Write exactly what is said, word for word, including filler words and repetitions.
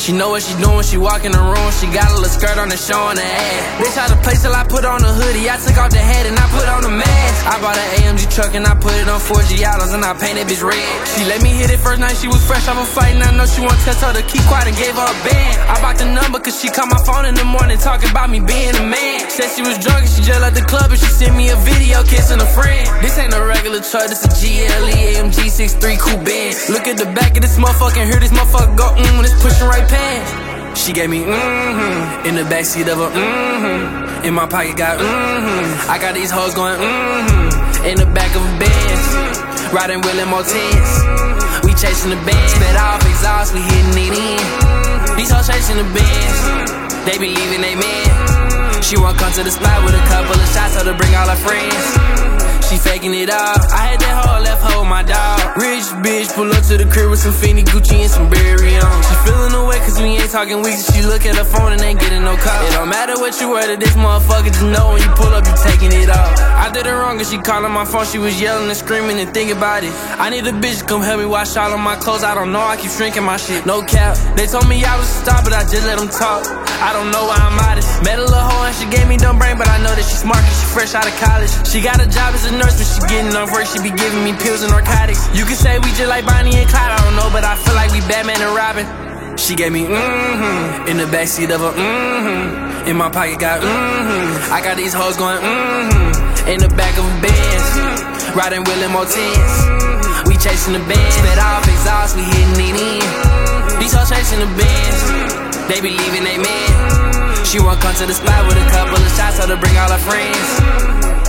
She know what she doing, she walk in the room. She got a little skirt on and showing her ass. Bitch out the place till I put on the hoodie. I took off the hat and I put on the mask. I bought an A M G truck and I put it on four Giottos and I painted bitch red. She let me hit it first night, she was fresh off a fight. And I know she want to tell her to keep quiet and gave her a band. I bought the number cause she called my phone in the morning talking about me being a man. Said she was drunk and she just left the club and she sent me a video kissing a friend. This ain't a regular truck, this a G L E A M G sixty-three coupe Benz. Look at the back of this motherfucker and hear this motherfucker go mmm when it's pushing right past. She gave me mmm in the backseat of a mmm. In my pocket got mmm. I got these hoes going mmm in the back of a Benz. Riding wheeling more tens. We chasing the Benz. Sped off exhaust, we hitting it in. These hoes chasing the Benz. They be leaving they men. She won't come to the spot with a couple of shots, so to bring all her friends. She faking it all. I had that hoe left hoe with my dog. Rich bitch pull up to the crib with some Fendi, Gucci, and some Burberry on. She feeling away cause we ain't talking weeks. She look at her phone and ain't getting no call. It don't matter what you wear to this motherfucker, just know when you pull up, you taking it off. I did it wrong cause she calling my phone. She was yelling and screaming and think about it. I need a bitch to come help me wash all of my clothes. I don't know, I keep shrinking my shit. No cap. They told me I was a star, but I just let them talk. I don't know why I'm modest. Met a little hoe and she gave me dumb brain, but I know that she smart cause she fresh out of college. She got a job as a nurse, but she getting off work, she be giving me pills and narcotics. You can say we just like Bonnie and Clyde, I don't know, but I feel like we Batman and Robin. She gave me mmm in the backseat of a mmm. In my pocket got mmm. I got these hoes going mmm in the back of a Benz. Riding wheeling more tens. We chasing the Benz. Sped off exhaust, we hitting it in. These hoes chasing the Benz. They be leaving they men. She won't come to the spot with a couple of shots, so to bring all her friends.